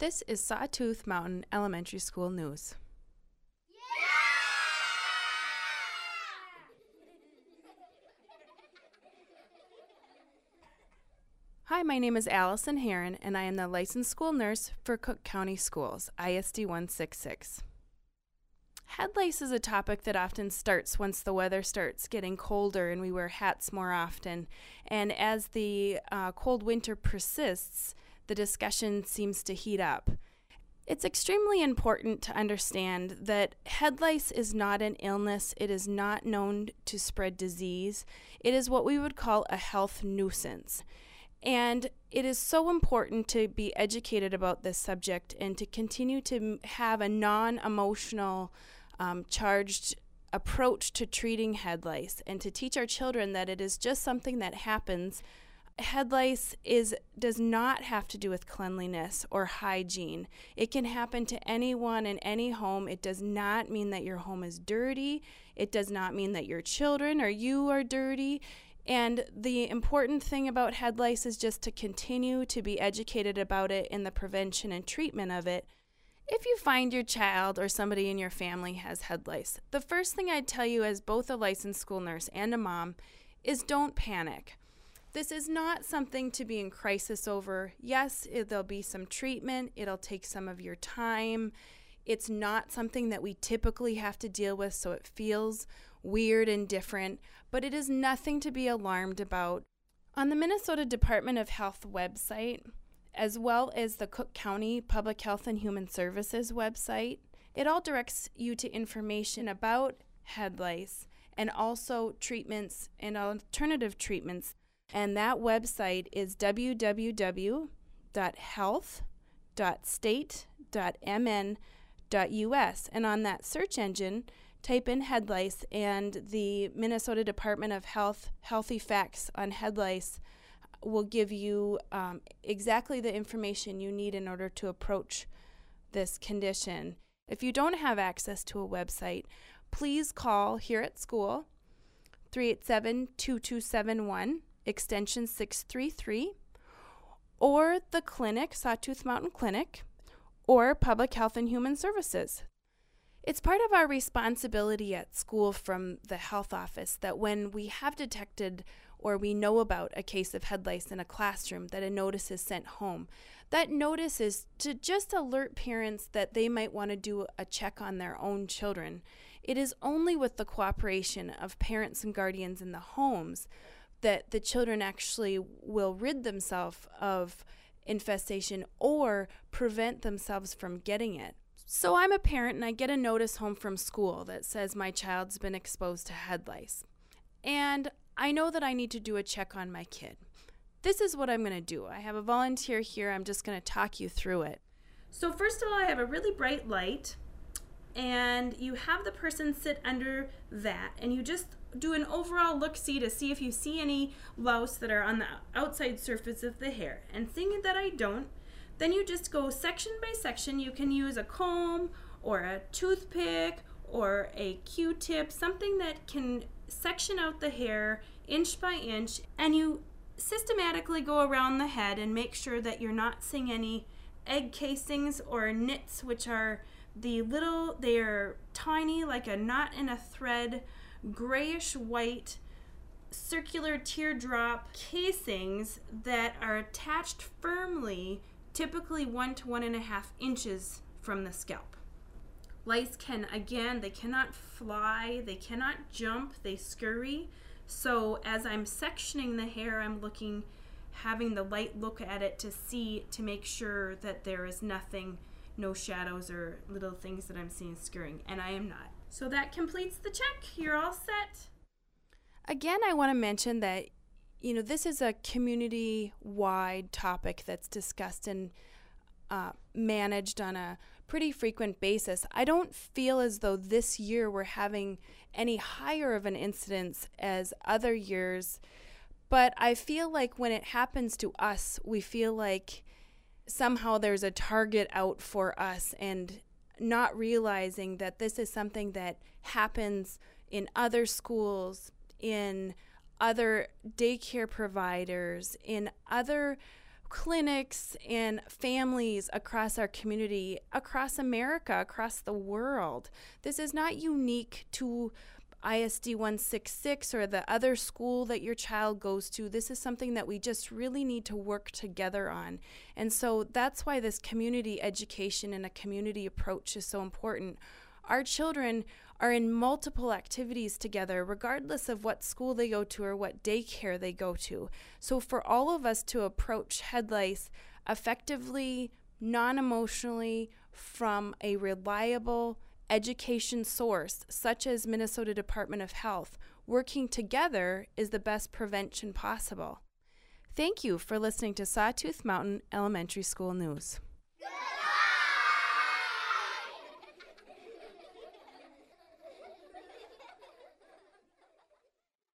This is Sawtooth Mountain Elementary School News. Hi, my name is Allison Herron, and I am the licensed school nurse for Cook County Schools, ISD 166. Head lice is a topic that often starts once the weather starts getting colder and we wear hats more often. And as the cold winter persists, the discussion seems to heat up. It's extremely important to understand that head lice is not an illness. It is not known to spread disease. It is what we would call a health nuisance. And it is so important to be educated about this subject and to continue to have a non-emotional, charged approach to treating head lice, and to teach our children that it is just something that happens. Head lice does not have to do with cleanliness or hygiene. It can happen to anyone in any home. It does not mean that your home is dirty. It does not mean that your children or you are dirty. And the important thing about head lice is just to continue to be educated about it in the prevention and treatment of it. If you find your child or somebody in your family has head lice, the first thing I'd tell you as both a licensed school nurse and a mom is don't panic. This is not something to be in crisis over. Yes, there'll be some treatment. It'll take some of your time. It's not something that we typically have to deal with, so it feels weird and different, but it is nothing to be alarmed about. On the Minnesota Department of Health website, as well as the Cook County Public Health and Human Services website, it all directs you to information about head lice and also treatments and alternative treatments. And that website is www.health.state.mn.us. And on that search engine, type in head lice, and the Minnesota Department of Health Healthy Facts on Head Lice will give you exactly the information you need in order to approach this condition. If you don't have access to a website, please call here at school 387-2271, extension 633, or the clinic, Sawtooth Mountain Clinic, or Public Health and Human Services. It's part of our responsibility at school from the health office that when we have detected or we know about a case of head lice in a classroom, that a notice is sent home. That notice is to just alert parents that they might want to do a check on their own children. It is only with the cooperation of parents and guardians in the homes that the children actually will rid themselves of infestation or prevent themselves from getting it. So I'm a parent and I get a notice home from school that says my child's been exposed to head lice. And I know that I need to do a check on my kid. This is what I'm going to do. I have a volunteer here. I'm just going to talk you through it. So first of all, I have a really bright light, and you have the person sit under that, and you just do an overall look-see to see if you see any louse that are on the outside surface of the hair. And seeing that I don't, then you just go section by section. You can use a comb or a toothpick or a Q-tip, something that can section out the hair inch by inch, and you systematically go around the head and make sure that you're not seeing any egg casings or nits, which are they're tiny, like a knot in a thread, grayish white circular teardrop casings that are attached firmly, typically 1 to 1.5 inches from the scalp. Lice they cannot fly, they cannot jump, they scurry. So as I'm sectioning the hair, I'm having the light look at it to make sure that there is nothing, no shadows or little things that I'm seeing scurrying, and I am not. So that completes the check. You're all set. Again, I want to mention that this is a community-wide topic that's discussed and managed on a pretty frequent basis. I don't feel as though this year we're having any higher of an incidence as other years, but I feel like when it happens to us, we feel like somehow there's a target out for us, and not realizing that this is something that happens in other schools, in other daycare providers, in other clinics and families across our community, across America, across the world. This is not unique to ISD 166 or the other school that your child goes to. This is something that we just really need to work together on. And so that's why this community education and a community approach is so important. Our children are in multiple activities together, regardless of what school they go to or what daycare they go to. So for all of us to approach head lice effectively, non-emotionally, from a reliable education source, such as Minnesota Department of Health, working together is the best prevention possible. Thank you for listening to Sawtooth Mountain Elementary School News.